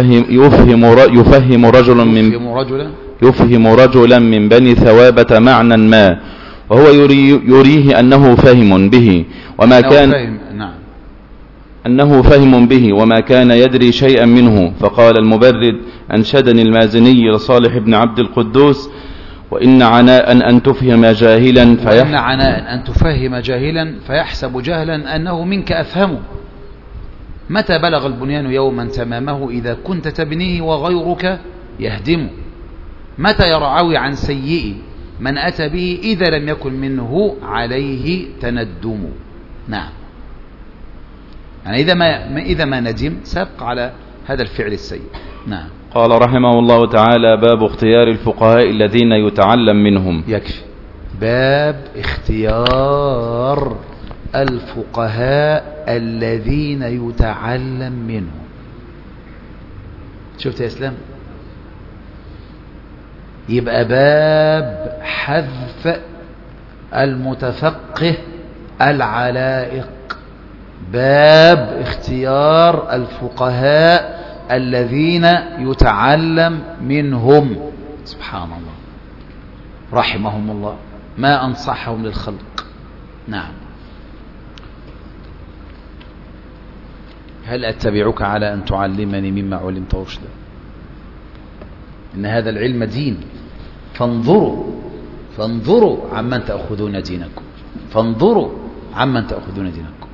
يفهم رجلا من بني ثوابة معنى ما، وهو يريه أنه فهم به وما كان يدري شيئا منه. فقال المبرد: أنشدني المازني لصالح بن عبد القدوس: وإن عناء أن تفهم جاهلا فيحسب جهلا أنه منك أفهمه. متى بلغ البنيان يوما تمامه إذا كنت تبنيه وغيرك يهدمه؟ متى يرعوي عن سيئ من أتى به إذا لم يكن منه عليه تندم. نعم، يعني إذا ما ندم سبق على هذا الفعل السيء. نعم. قال رحمه الله تعالى: باب اختيار الفقهاء الذين يتعلم منهم. يكفي باب اختيار الفقهاء الذين يتعلم منهم. شفت يا إسلام؟ يبقى باب حذف المتفقه العلائق، باب اختيار الفقهاء الذين يتعلم منهم. سبحان الله، رحمهم الله، ما أنصحهم للخلق. نعم. هل أتبعك على أن تعلمني مما علمت رشدا؟ إن هذا العلم دين، فانظروا عمن تأخذون دينكم،